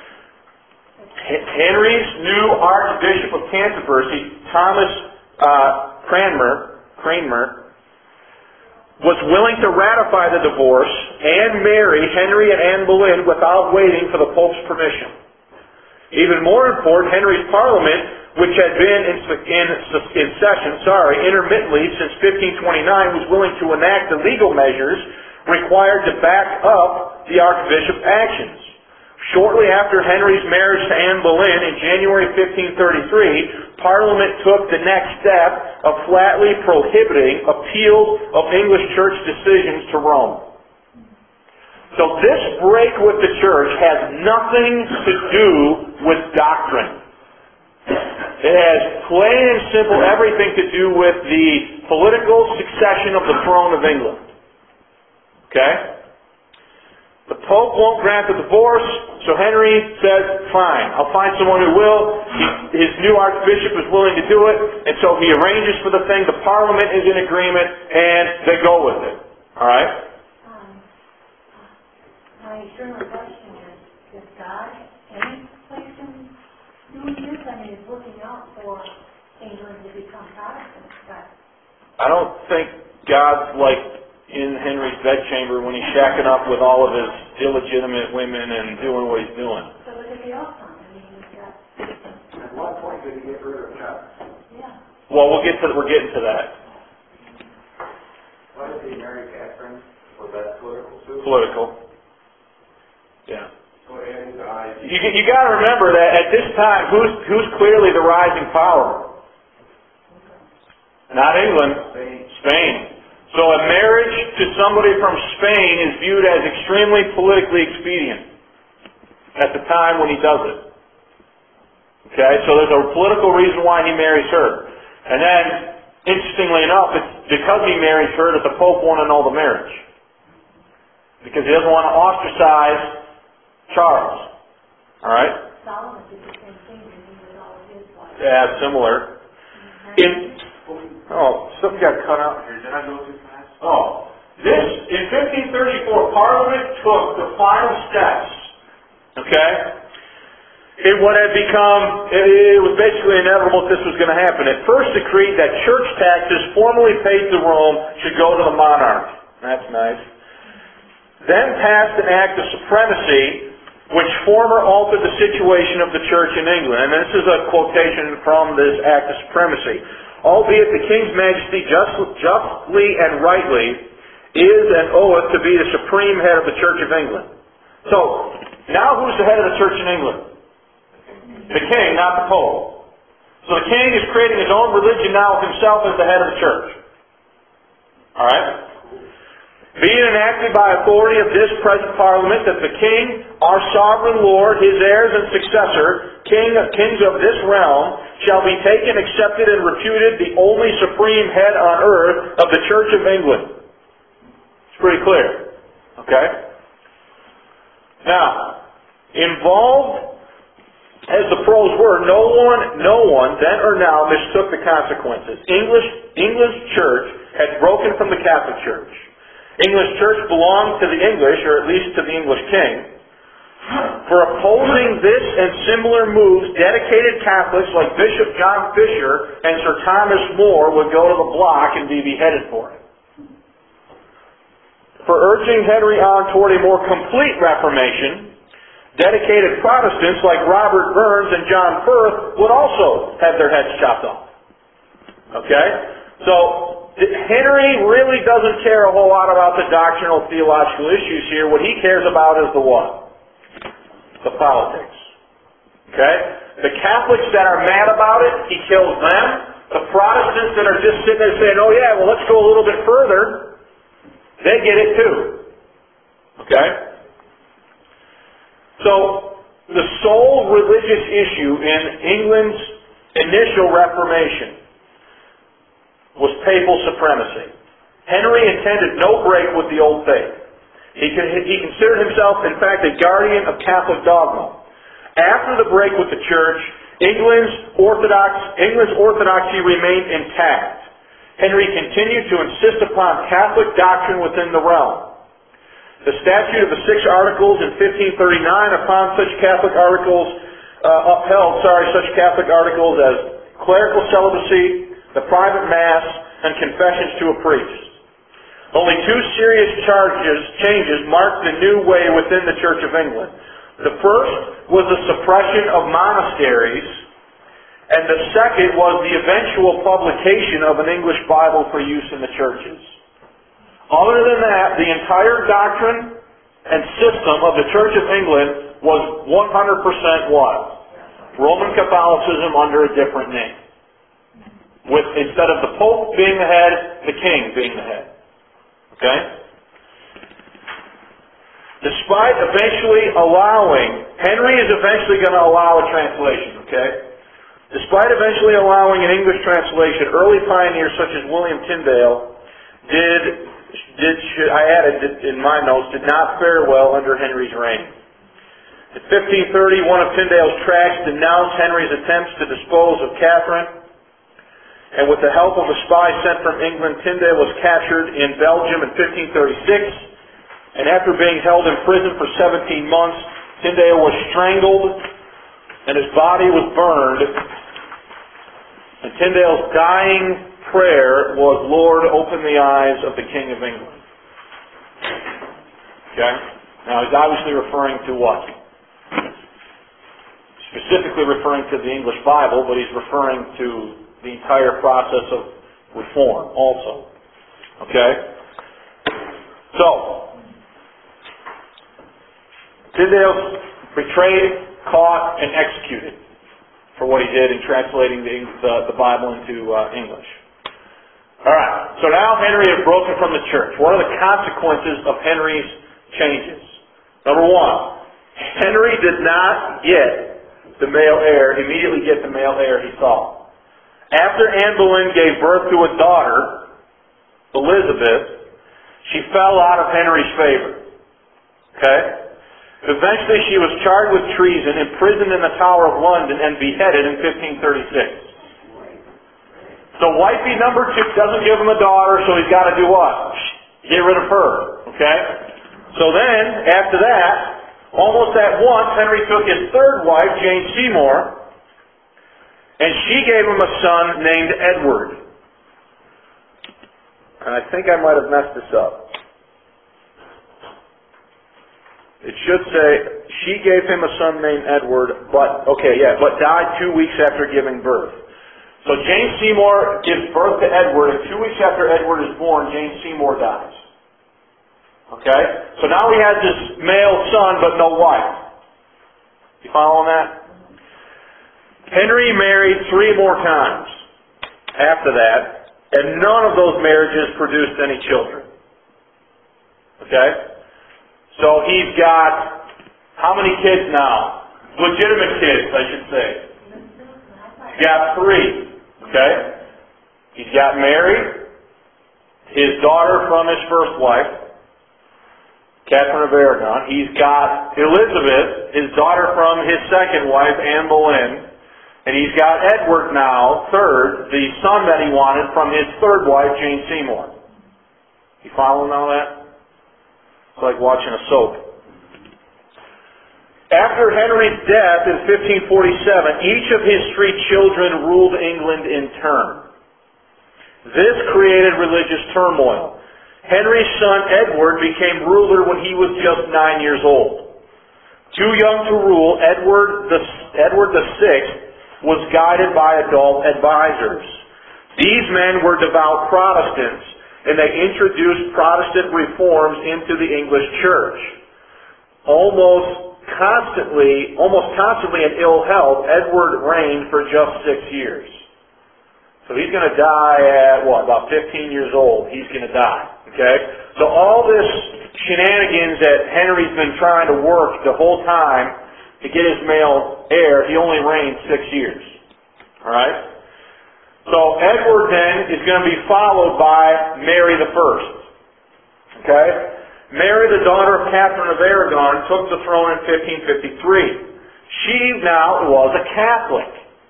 Henry's new Archbishop of Canterbury, Thomas uh, Cranmer, Cranmer, was willing to ratify the divorce and marry Henry and Anne Boleyn without waiting for the Pope's permission. Even more important, Henry's Parliament, which had been in, in, in session, sorry, intermittently since fifteen twenty-nine, was willing to enact the legal measures required to back up the Archbishop's actions. Shortly after Henry's marriage to Anne Boleyn in January fifteen thirty-three, Parliament took the next step of flatly prohibiting appeals of English church decisions to Rome. So this break with the church has nothing to do with doctrine. It has plain and simple everything to do with the political succession of the throne of England. Okay? The Pope won't grant the divorce, so Henry says, fine, I'll find someone who will. He, his new Archbishop is willing to do it, and so he arranges for the thing. The Parliament is in agreement, and they go with it. Alright?
Um, my eternal question is, is God any place in doing this? I mean, he's looking out for England to become Protestant, but...
I don't think God's like in Henry's bedchamber when he's shacking up with all of his illegitimate women and doing what he's doing.
So it could be awesome. I mean, he's got...
At what point did he get rid of Chuck?
Yeah.
Well, we'll get to we're getting to that.
Why did he marry Catherine? Was that political too?
Political. Yeah.
So Anne died.
You you got to remember that at this time, who's who's clearly the rising power? Not England.
Spain.
Spain. So a marriage to somebody from Spain is viewed as extremely politically expedient at the time when he does it. Okay, so there's a political reason why he marries her. And then, interestingly enough, it's because he marries her that the Pope won't annul the marriage. Because he doesn't want to ostracize Charles. Alright?
Solomon did the same thing when he was all of his wives.
Yeah, similar. In, oh, something got cut out here. Did I go too fast? Oh. This, in fifteen thirty-four, Parliament took the final steps, okay, in what had become, it, it was basically inevitable that this was going to happen. It first decreed that church taxes formerly paid to Rome should go to the monarch. That's nice. Then passed an act of supremacy, which former altered the situation of the church in England. And this is a quotation from this act of supremacy. Albeit the King's Majesty just, justly and rightly is and oweth to be the supreme head of the Church of England. So, now who's the head of the church in England? The King, not the Pope. So the King is creating his own religion now with himself as the head of the church. Alright? Being enacted by authority of this present Parliament that the King, our sovereign Lord, his heirs and successor, king, kings of this realm, shall be taken, accepted, and reputed the only supreme head on earth of the Church of England. It's pretty clear. Okay? Now, involved as the pros were, no one, no one, then or now, mistook the consequences. English, England's church had broken from the Catholic Church. English church belonged to the English, or at least to the English king. For opposing this and similar moves, dedicated Catholics like Bishop John Fisher and Sir Thomas More would go to the block and be beheaded for it. For urging Henry on toward a more complete Reformation, dedicated Protestants like Robert Burns and John Firth would also have their heads chopped off. Okay? So, Henry really doesn't care a whole lot about the doctrinal theological issues here. What he cares about is the what? The politics. Okay? The Catholics that are mad about it, he kills them. The Protestants that are just sitting there saying, oh yeah, well let's go a little bit further, they get it too. Okay? So, the sole religious issue in England's initial Reformation was papal supremacy. Henry intended no break with the old faith. He, he considered himself, in fact, a guardian of Catholic dogma. After the break with the Church, England's, Orthodox, England's orthodoxy remained intact. Henry continued to insist upon Catholic doctrine within the realm. The Statute of the Six Articles in fifteen thirty-nine upon such Catholic articles uh, upheld, sorry, such Catholic articles as clerical celibacy, the private mass, and confessions to a priest. Only two serious charges, changes marked the new way within the Church of England. The first was the suppression of monasteries, and the second was the eventual publication of an English Bible for use in the churches. Other than that, the entire doctrine and system of the Church of England was one hundred percent what? Roman Catholicism under a different name. With, instead of the Pope being the head, the King being the head. Okay? Despite eventually allowing, Henry is eventually going to allow a translation, okay? Despite eventually allowing an English translation, early pioneers such as William Tyndale did, did I added in my notes, did not fare well under Henry's reign. In fifteen thirty, one of Tyndale's tracts denounced Henry's attempts to dispose of Catherine. And with the help of a spy sent from England, Tyndale was captured in Belgium in fifteen thirty-six. And after being held in prison for seventeen months, Tyndale was strangled and his body was burned. And Tyndale's dying prayer was, Lord, open the eyes of the King of England. Okay? Now he's obviously referring to what? Specifically referring to the English Bible, but he's referring to the entire process of reform also. Okay? So, Tyndale's betrayed, caught, and executed for what he did in translating the, the, the Bible into uh, English. Alright, so now Henry has broken from the church. What are the consequences of Henry's changes? Number one, Henry did not get the male heir, immediately get the male heir he sought. After Anne Boleyn gave birth to a daughter, Elizabeth, she fell out of Henry's favor. Okay? Eventually she was charged with treason, imprisoned in the Tower of London, and beheaded in fifteen thirty-six. So wifey number two doesn't give him a daughter, so he's got to do what? Get rid of her. Okay? So then, after that, almost at once, Henry took his third wife, Jane Seymour, and she gave him a son named Edward. And I think I might have messed this up. It should say, she gave him a son named Edward, but, okay, yeah, but died two weeks after giving birth. So Jane Seymour gives birth to Edward, and two weeks after Edward is born, Jane Seymour dies. Okay? So now he has this male son, but no wife. You following that? Henry married three more times after that, and none of those marriages produced any children. Okay? So he's got how many kids now? Legitimate kids, I should say. He's got three. Okay? He's got Mary, his daughter from his first wife, Catherine of Aragon. He's got Elizabeth, his daughter from his second wife, Anne Boleyn. And he's got Edward now, third, the son that he wanted from his third wife, Jane Seymour. You following all that? It's like watching a soap. After Henry's death in fifteen forty-seven, each of his three children ruled England in turn. This created religious turmoil. Henry's son Edward became ruler when he was just nine years old. Too young to rule, Edward the, Edward the Sixth was guided by adult advisors. These men were devout Protestants, and they introduced Protestant reforms into the English church. Almost constantly, almost constantly in ill health, Edward reigned for just six years. So he's going to die at, what, about fifteen years old. He's going to die. Okay? So all this shenanigans that Henry's been trying to work the whole time to get his male heir, he only reigned six years. Alright? So Edward then is going to be followed by Mary the First. Okay? Mary, the daughter of Catherine of Aragon, took the throne in fifteen fifty-three. She now was a Catholic.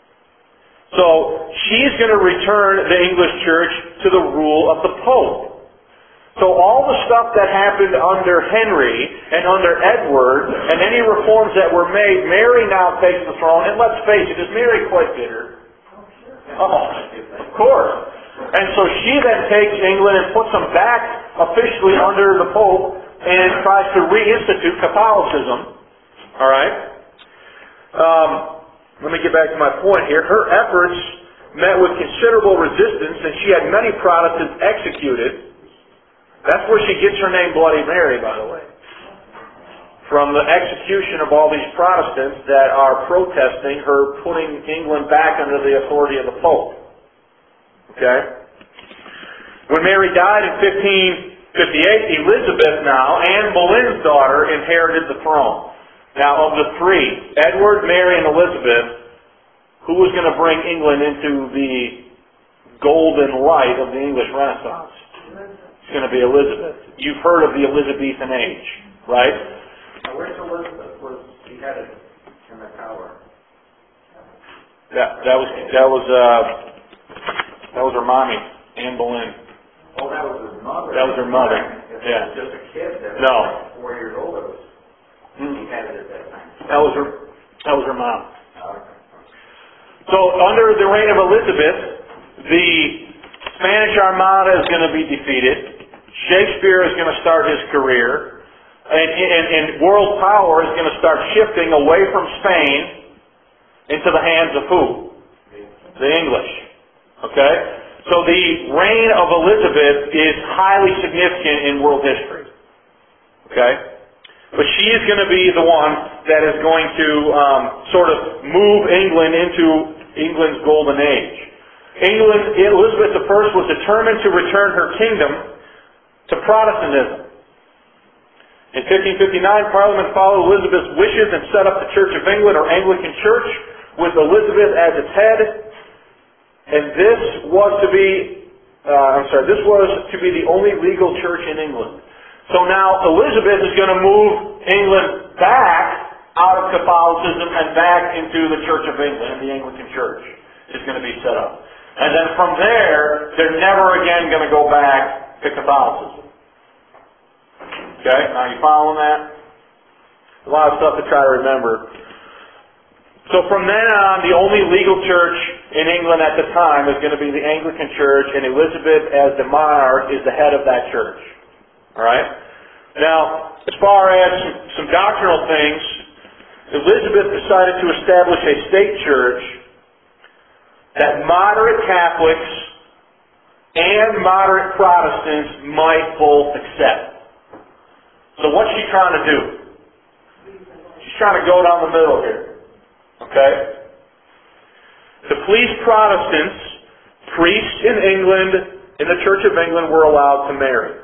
So she's going to return the English church to the rule of the Pope. So all the stuff that happened under Henry and under Edward and any reforms that were made, Mary now takes the throne. And let's face it, is Mary quite bitter? Oh, of course. And so she then takes England and puts them back officially under the Pope and tries to reinstitute Catholicism. All right? Um, let me get back to my point here. Her efforts met with considerable resistance, and she had many Protestants executed. That's where she gets her name Bloody Mary, by the way. From the execution of all these Protestants that are protesting her putting England back under the authority of the Pope. Okay? When Mary died in fifteen fifty-eight, Elizabeth now, Anne Boleyn's daughter, inherited the throne. Now, of the three, Edward, Mary, and Elizabeth, who was going to bring England into the golden light of the English Renaissance? It's going to be Elizabeth. You've heard of the Elizabethan age, right?
Now, where's Elizabeth was beheaded in the tower?
That that was that was uh that was her mommy, Anne Boleyn.
Oh, that was her mother.
That was her mother.
If
Yeah.
it was just a kid that
No.
was like four years old that was
Mm.
beheaded at that time.
That was her. That was her mom.
Okay.
So under the reign of Elizabeth, the Spanish Armada is going to be defeated. Shakespeare is going to start his career. And, and, and world power is going to start shifting away from Spain into the hands of who? The English. Okay? So the reign of Elizabeth is highly significant in world history. Okay? But she is going to be the one that is going to um, sort of move England into England's golden age. England, Elizabeth the First was determined to return her kingdom to Protestantism. In fifteen fifty-nine, Parliament followed Elizabeth's wishes and set up the Church of England, or Anglican Church, with Elizabeth as its head. And this was to be, uh, I'm sorry, this was to be the only legal church in England. So now Elizabeth is going to move England back out of Catholicism and back into the Church of England, the Anglican Church is going to be set up. And then from there, they're never again going to go back to Catholicism. Okay, now you following that? A lot of stuff to try to remember. So from then on, the only legal church in England at the time is going to be the Anglican Church, and Elizabeth, as the monarch, is the head of that church. Alright? Now, as far as some, some doctrinal things, Elizabeth decided to establish a state church that moderate Catholics and moderate Protestants might both accept. So what's she trying to do? She's trying to go down the middle here. Okay? To please Protestants, priests in England, in the Church of England, were allowed to marry.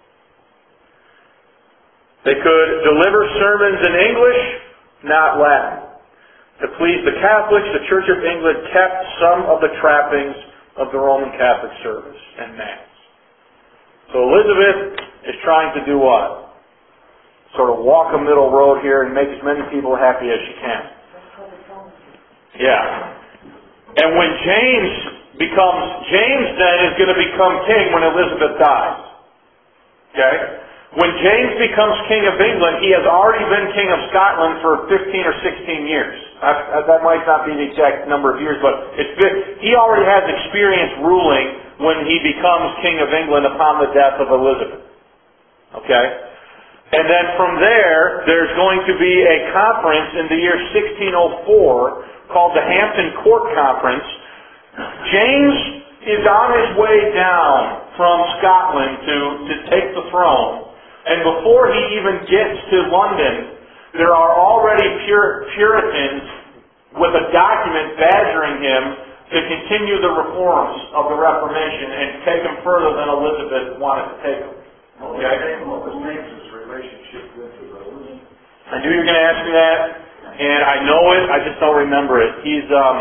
They could deliver sermons in English, not Latin. To please the Catholics, the Church of England kept some of the trappings of the Roman Catholic service and Mass. So Elizabeth is trying to do what? Sort of walk a middle road here and make as many people happy as she can. Yeah. And when James becomes, James then is going to become king when Elizabeth dies. Okay? When James becomes King of England, he has already been King of Scotland for fifteen or sixteen years. I, that might not be the exact number of years, but it's been, he already has experience ruling when he becomes King of England upon the death of Elizabeth. Okay? And then from there, there's going to be a conference in the year sixteen oh four called the Hampton Court Conference. James is on his way down from Scotland to, to take the throne. And before he even gets to London, there are already Pur- Puritans with a document badgering him to continue the reforms of the Reformation and take him further than Elizabeth wanted to take him. Okay?
What was James's relationship with Elizabeth?
I knew you were going to ask me that, and I know it, I just don't remember it. He's, um...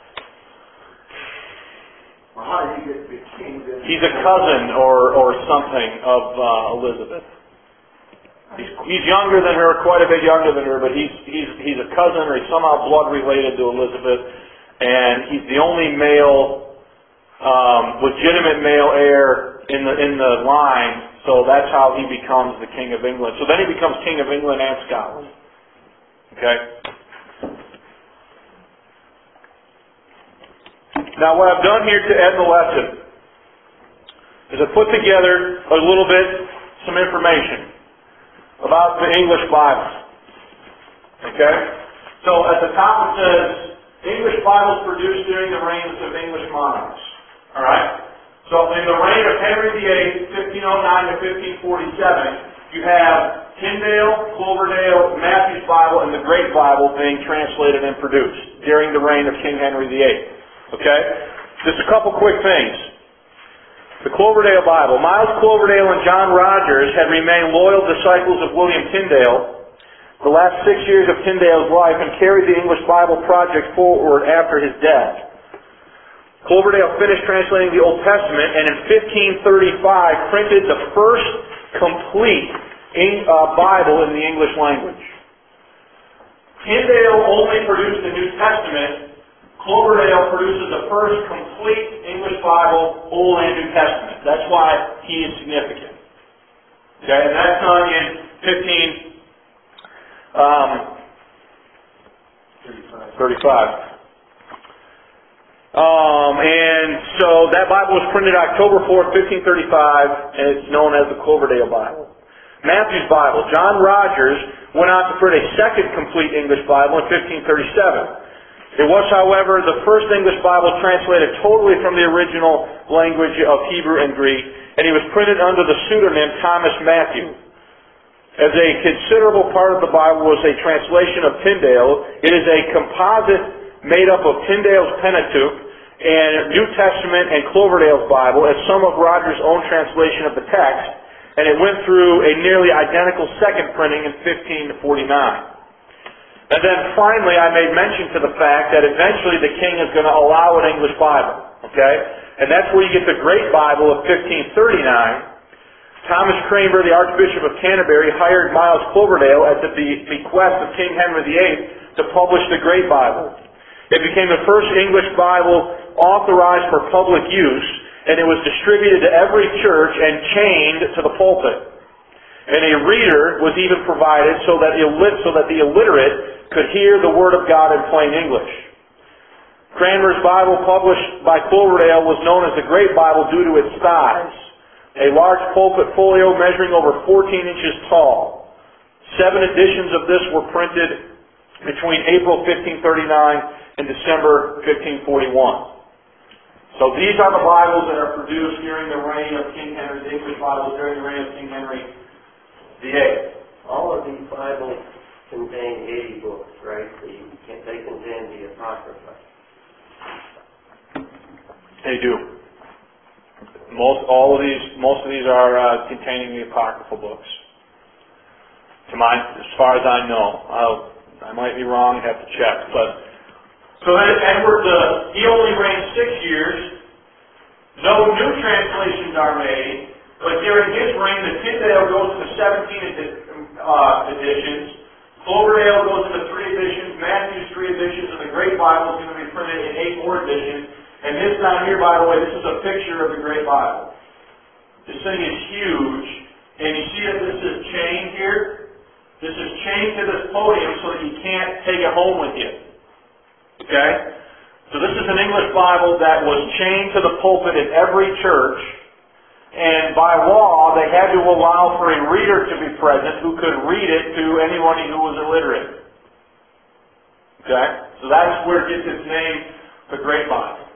Well, how did he get to be king then?
He's a cousin or, or something of uh, Elizabeth. He's, he's younger than her, quite a bit younger than her, but he's he's he's a cousin or he's somehow blood related to Elizabeth, and he's the only male, um, legitimate male heir in the in the line. So that's how he becomes the King of England. So then he becomes King of England and Scotland. Okay. Now what I've done here to end the lesson is I put together a little bit some information about the English Bible. Okay? So at the top it says, English Bibles produced during the reigns of English monarchs. Alright? So in the reign of Henry the eighth, fifteen oh nine to fifteen forty-seven, you have Tyndale, Cloverdale, Matthew's Bible, and the Great Bible being translated and produced during the reign of King Henry the eighth. Okay? Just a couple quick things. The Cloverdale Bible. Miles Cloverdale and John Rogers had remained loyal disciples of William Tyndale the last six years of Tyndale's life and carried the English Bible project forward after his death. Cloverdale finished translating the Old Testament and in fifteen thirty-five printed the first complete Bible in the English language. Tyndale only produced the New Testament. Cloverdale produces the first complete English Bible, Old and New Testament. That's why he is significant. Okay, and that's done in fifteen thirty-five. Um, and so that Bible was printed October fourth, fifteen thirty-five, and it's known as the Cloverdale Bible. Matthew's Bible. John Rogers went on to print a second complete English Bible in fifteen thirty-seven. It was, however, the first English Bible translated totally from the original language of Hebrew and Greek, and he was printed under the pseudonym Thomas Matthew. As a considerable part of the Bible was a translation of Tyndale, it is a composite made up of Tyndale's Pentateuch and New Testament and Cloverdale's Bible, as some of Rogers' own translation of the text, and it went through a nearly identical second printing in fifteen forty-nine. And then finally, I made mention to the fact that eventually the king is going to allow an English Bible. Okay? And that's where you get the Great Bible of fifteen thirty-nine. Thomas Cranmer, the Archbishop of Canterbury, hired Miles Cloverdale at the bequest of King Henry the eighth to publish the Great Bible. It became the first English Bible authorized for public use, and it was distributed to every church and chained to the pulpit. And a reader was even provided so that, illit- so that the illiterate could hear the Word of God in plain English. Cranmer's Bible, published by Cloverdale, was known as the Great Bible due to its size. A large pulpit folio measuring over fourteen inches tall. Seven editions of this were printed between April fifteen thirty-nine and December fifteen forty-one. So these are the Bibles that are produced during the reign of King Henry, the English Bibles during the reign of King Henry the eighth.
All of these Bibles contain eighty books, right? They, they contain the Apocrypha.
They do. Most all of these, most of these are uh, containing the apocryphal books. To my, as far as I know, I'll, I might be wrong. I have to check. But so Edward, the he only reigned six years. No new translations are made. But during his reign, the Tyndale goes to seventeen edi- uh, editions. Cloverdale goes to three editions. Matthew's three editions, and the Great Bible is going to be printed in eight more editions. And this down here, by the way, this is a picture of the Great Bible. This thing is huge, And you see that this is chained here? This is chained to this podium so that you can't take it home with you. Okay? So this is an English Bible that was chained to the pulpit in every church, and by law they had to allow for a reader to be present who could read it to anyone who was illiterate. Okay? So that's where it gets its name, the Great Bible.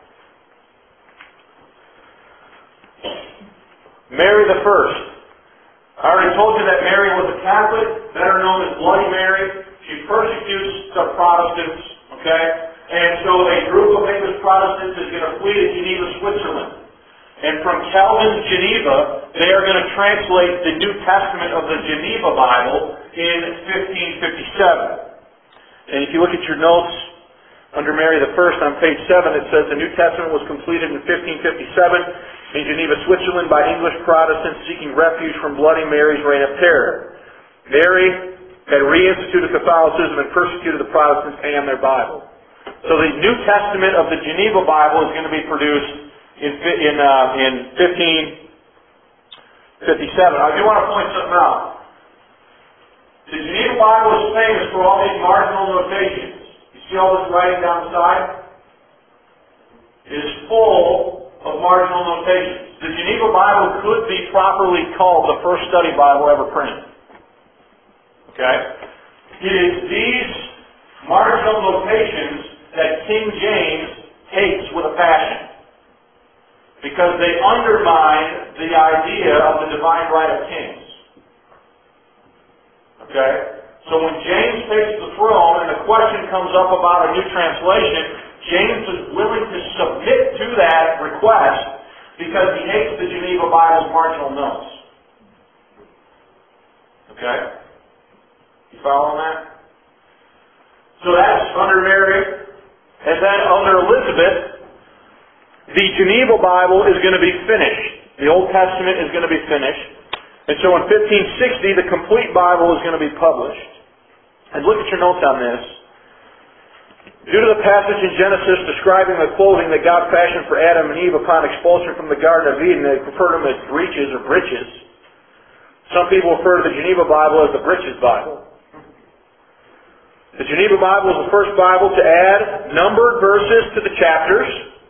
Mary the First. I already told you that Mary was a Catholic, better known as Bloody Mary. She persecutes the Protestants, okay? And so a group of English Protestants is going to flee to Geneva, Switzerland. And from Calvin's Geneva, they are going to translate the New Testament of the Geneva Bible in fifteen fifty-seven. And if you look at your notes, under Mary the First on page seven, it says the New Testament was completed in fifteen fifty-seven in Geneva, Switzerland by English Protestants seeking refuge from Bloody Mary's reign of terror. Mary had reinstituted Catholicism and persecuted the Protestants and their Bible. So the New Testament of the Geneva Bible is going to be produced in, in, uh, in fifteen fifty-seven. I do want to point something out. The Geneva Bible is famous for all these marginal notations. You see all this writing down the side? It is full of marginal notations. The Geneva Bible could be properly called the first study Bible ever printed. Okay? It is these marginal notations that King James hates with a passion, because they undermine the idea of the divine right of kings. Okay? So when James takes the throne and the question comes up about a new translation, James is willing to submit to that request because he hates the Geneva Bible's marginal notes. Okay? You following that? So that's under Mary. And then under Elizabeth, the Geneva Bible is going to be finished. The Old Testament is going to be finished. And so in fifteen sixty, the complete Bible is going to be published. And look at your notes on this. Due to the passage in Genesis describing the clothing that God fashioned for Adam and Eve upon expulsion from the Garden of Eden, they refer to them as breeches or breeches. Some people refer to the Geneva Bible as the Breeches Bible. The Geneva Bible is the first Bible to add numbered verses to the chapters.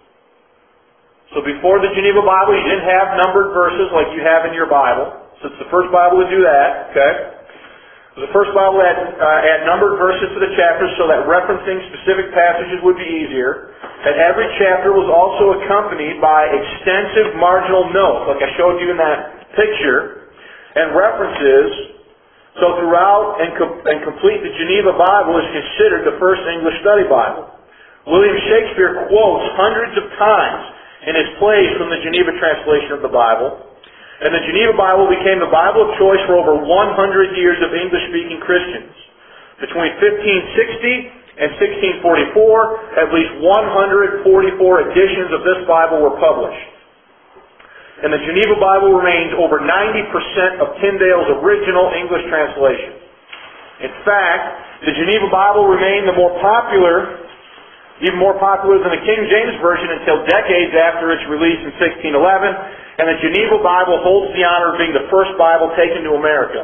So before the Geneva Bible, you didn't have numbered verses like you have in your Bible. So it's the first Bible to do that, okay? The first Bible had, uh, had numbered verses to the chapters so that referencing specific passages would be easier. And every chapter was also accompanied by extensive marginal notes, like I showed you in that picture, and references. So throughout and, com- and complete, the Geneva Bible is considered the first English study Bible. William Shakespeare quotes hundreds of times in his plays from the Geneva translation of the Bible. And the Geneva Bible became the Bible of choice for over one hundred years of English-speaking Christians. Between fifteen sixty and sixteen forty-four, at least one hundred forty-four editions of this Bible were published. And the Geneva Bible remains over ninety percent of Tyndale's original English translation. In fact, the Geneva Bible remained the more popular, even more popular than the King James Version until decades after its release in sixteen eleven, and the Geneva Bible holds the honor of being the first Bible taken to America,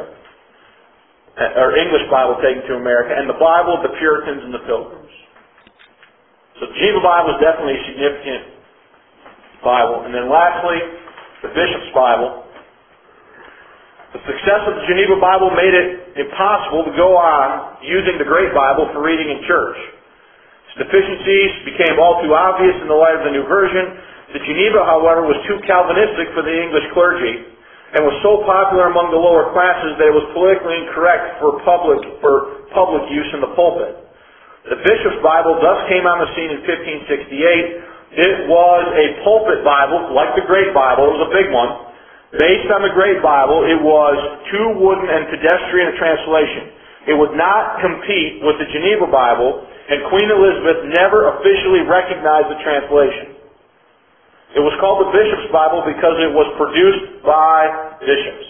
or English Bible taken to America, and the Bible of the Puritans and the Pilgrims. So the Geneva Bible is definitely a significant Bible. And then lastly, the Bishop's Bible. The success of the Geneva Bible made it impossible to go on using the Great Bible for reading in church. Its deficiencies became all too obvious in the light of the new version. The Geneva, however, was too Calvinistic for the English clergy and was so popular among the lower classes that it was politically incorrect for public, for public use in the pulpit. The Bishop's Bible thus came on the scene in fifteen sixty-eight. It was a pulpit Bible, like the Great Bible. It was a big one. Based on the Great Bible, it was too wooden and pedestrian a translation. It would not compete with the Geneva Bible, and Queen Elizabeth never officially recognized the translation. It was called the Bishop's Bible because it was produced by bishops.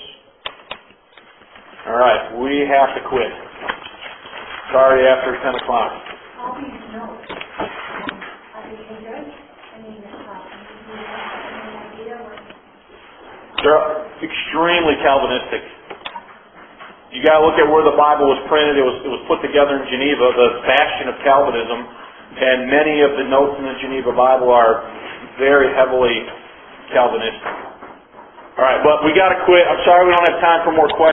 All right, we have to quit. Sorry, after ten o'clock.
All these notes, are they good? I mean, uh, do you have any idea what?
Sure. extremely Calvinistic. You gotta look at where the Bible was printed. It was, it was put together in Geneva, the bastion of Calvinism, and many of the notes in the Geneva Bible are very heavily Calvinistic. Alright, but we gotta quit. I'm sorry we don't have time for more questions.